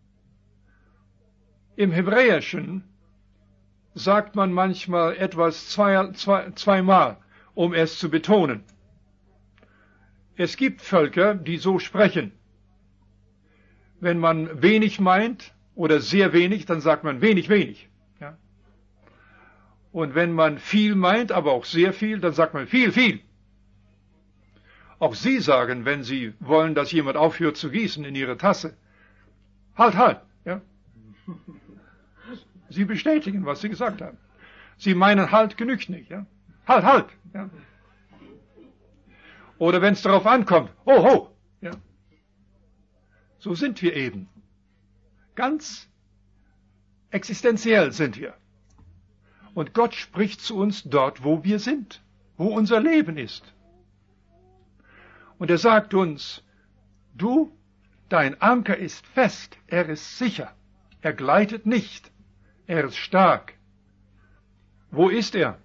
Im Hebräischen sagt man manchmal etwas zweimal, um es zu betonen. Es gibt Völker, die so sprechen. Wenn man wenig meint oder sehr wenig, dann sagt man wenig, wenig. Ja? Und wenn man viel meint, aber auch sehr viel, dann sagt man viel, viel. Auch Sie sagen, wenn Sie wollen, dass jemand aufhört zu gießen in Ihre Tasse, halt, halt. Ja? Sie bestätigen, was Sie gesagt haben. Sie meinen, halt genügt nicht. Ja? Halt, halt. Ja? Oder wenn es darauf ankommt, oh, ho. Ja? So sind wir eben. Ganz existenziell sind wir. Und Gott spricht zu uns dort, wo wir sind, wo unser Leben ist. Und er sagt uns, du, dein Anker ist fest, er ist sicher, er gleitet nicht, er ist stark. Wo ist er?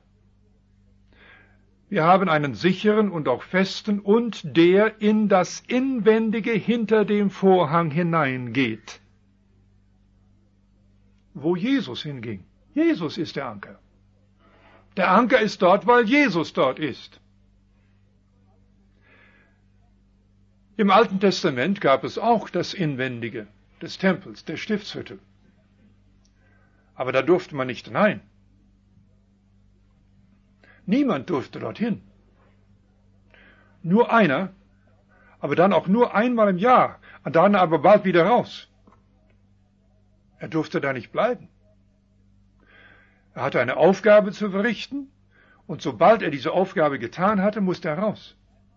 Wir haben einen sicheren und auch festen und der in das Inwendige hinter dem Vorhang hineingeht. Wo Jesus hinging. Jesus ist der Anker. Der Anker ist dort, weil Jesus dort ist. Im Alten Testament gab es auch das Inwendige des Tempels, der Stiftshütte. Aber da durfte man nicht hinein. Niemand durfte dorthin. Nur einer, aber dann auch nur einmal im Jahr, und dann aber bald wieder raus. Er durfte da nicht bleiben. Er hatte eine Aufgabe zu verrichten, und sobald er diese Aufgabe getan hatte, musste er raus.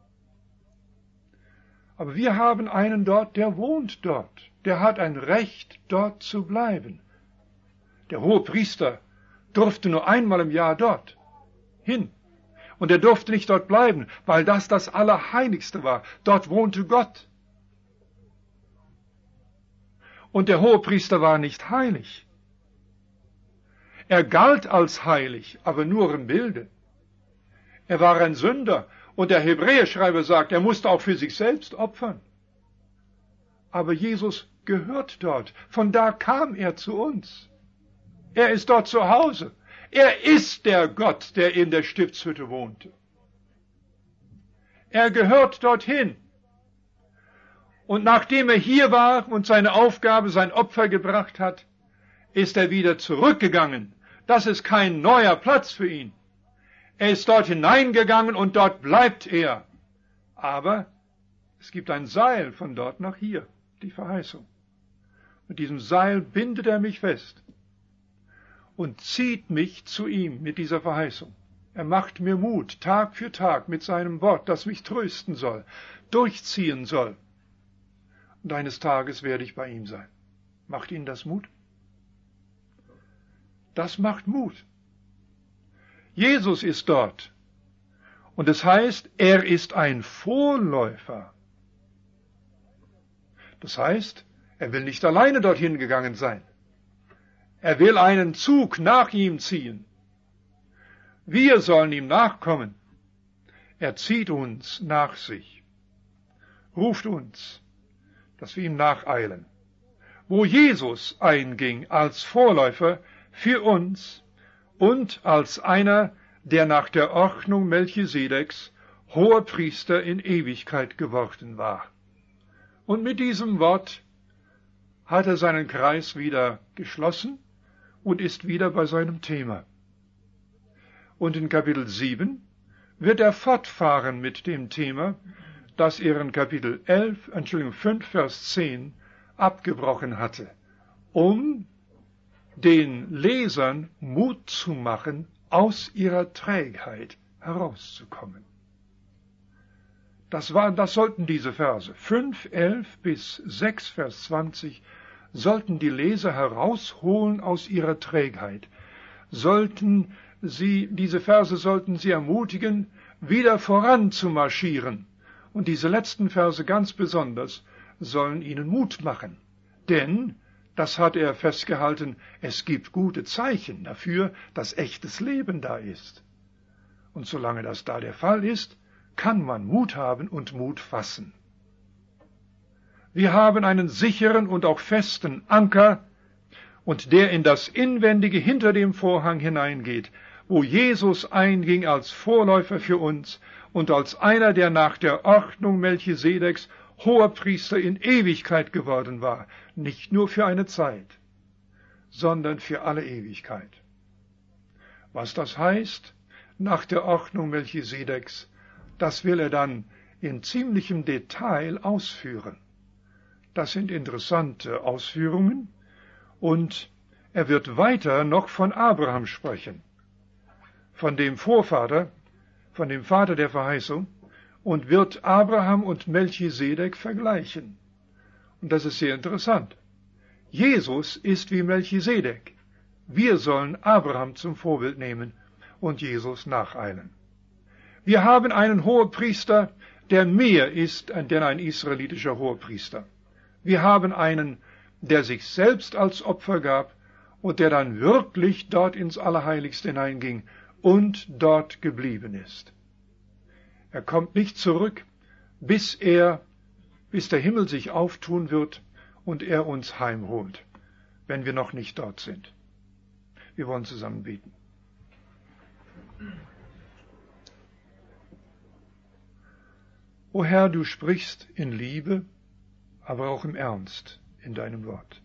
Aber wir haben einen dort, der wohnt dort. Der hat ein Recht, dort zu bleiben. Der Hohepriester durfte nur einmal im Jahr dort hin. Und er durfte nicht dort bleiben, weil das Allerheiligste war. Dort wohnte Gott. Und der Hohepriester war nicht heilig. Er galt als heilig, aber nur im Bilde. Er war ein Sünder. Und der Hebräerschreiber sagt, er musste auch für sich selbst opfern. Aber Jesus gehört dort. Von da kam er zu uns. Er ist dort zu Hause. Er ist der Gott, der in der Stiftshütte wohnte. Er gehört dorthin. Und nachdem er hier war und seine Aufgabe, sein Opfer gebracht hat, ist er wieder zurückgegangen. Das ist kein neuer Platz für ihn. Er ist dort hineingegangen und dort bleibt er. Aber es gibt ein Seil von dort nach hier, die Verheißung. Mit diesem Seil bindet er mich fest und zieht mich zu ihm mit dieser Verheißung. Er macht mir Mut, Tag für Tag, mit seinem Wort, das mich trösten soll, durchziehen soll. Und eines Tages werde ich bei ihm sein. Macht Ihnen das Mut? Das macht Mut. Jesus ist dort. Und es heißt, er ist ein Vorläufer. Das heißt, er will nicht alleine dorthin gegangen sein. Er will einen Zug nach ihm ziehen. Wir sollen ihm nachkommen. Er zieht uns nach sich, ruft uns, dass wir ihm nacheilen. Wo Jesus einging als Vorläufer für uns und als einer, der nach der Ordnung Melchisedeks Hoherpriester in Ewigkeit geworden war. Und mit diesem Wort hat er seinen Kreis wieder geschlossen und ist wieder bei seinem Thema. Und in Kapitel 7 wird er fortfahren mit dem Thema, das er in Kapitel 5, Vers 10 abgebrochen hatte, um den Lesern Mut zu machen, aus ihrer Trägheit herauszukommen. Das sollten diese Verse 5, 11 bis 6, Vers 20, sollten die Leser herausholen aus ihrer Trägheit. Diese Verse sollten sie ermutigen, wieder voran zu marschieren. Und diese letzten Verse ganz besonders sollen ihnen Mut machen. Denn, das hat er festgehalten, es gibt gute Zeichen dafür, dass echtes Leben da ist. Und solange das da der Fall ist, kann man Mut haben und Mut fassen. Wir haben einen sicheren und auch festen Anker, und der in das Inwendige hinter dem Vorhang hineingeht, wo Jesus einging als Vorläufer für uns und als einer, der nach der Ordnung Melchisedeks Hoherpriester in Ewigkeit geworden war, nicht nur für eine Zeit, sondern für alle Ewigkeit. Was das heißt, nach der Ordnung Melchisedeks, das will er dann in ziemlichem Detail ausführen. Das sind interessante Ausführungen, und er wird weiter noch von Abraham sprechen, von dem Vorvater, von dem Vater der Verheißung, und wird Abraham und Melchisedek vergleichen. Und das ist sehr interessant. Jesus ist wie Melchisedek. Wir sollen Abraham zum Vorbild nehmen und Jesus nacheilen. Wir haben einen Hohepriester, der mehr ist denn ein israelitischer Hohepriester. Wir haben einen, der sich selbst als Opfer gab und der dann wirklich dort ins Allerheiligste hineinging und dort geblieben ist. Er kommt nicht zurück, bis der Himmel sich auftun wird und er uns heimholt, wenn wir noch nicht dort sind. Wir wollen zusammen beten. O Herr, du sprichst in Liebe, aber auch im Ernst in deinem Wort.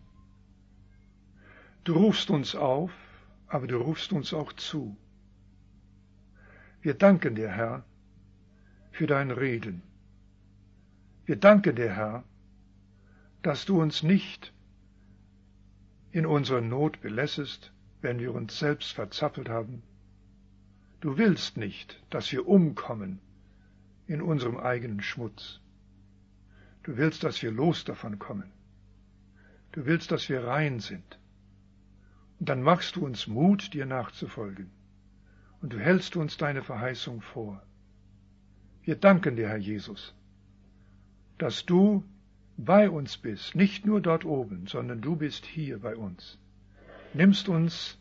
Du rufst uns auf, aber du rufst uns auch zu. Wir danken dir, Herr, für dein Reden. Wir danken dir, Herr, dass du uns nicht in unserer Not belässest, wenn wir uns selbst verzappelt haben. Du willst nicht, dass wir umkommen in unserem eigenen Schmutz. Du willst, dass wir los davon kommen. Du willst, dass wir rein sind. Und dann machst du uns Mut, dir nachzufolgen. Und du hältst uns deine Verheißung vor. Wir danken dir, Herr Jesus, dass du bei uns bist, nicht nur dort oben, sondern du bist hier bei uns. Nimmst uns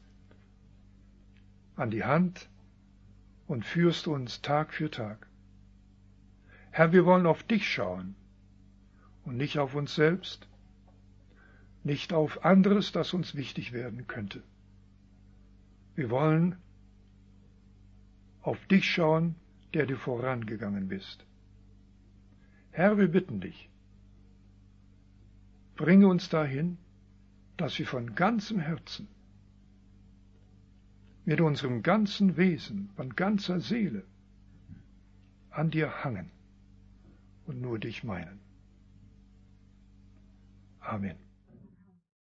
an die Hand und führst uns Tag für Tag. Herr, wir wollen auf dich schauen und nicht auf uns selbst nicht auf anderes, das uns wichtig werden könnte. Wir wollen auf dich schauen, der du vorangegangen bist. Herr, wir bitten dich, bringe uns dahin, dass wir von ganzem Herzen, mit unserem ganzen Wesen, von ganzer Seele an dir hangen und nur dich meinen. Amen.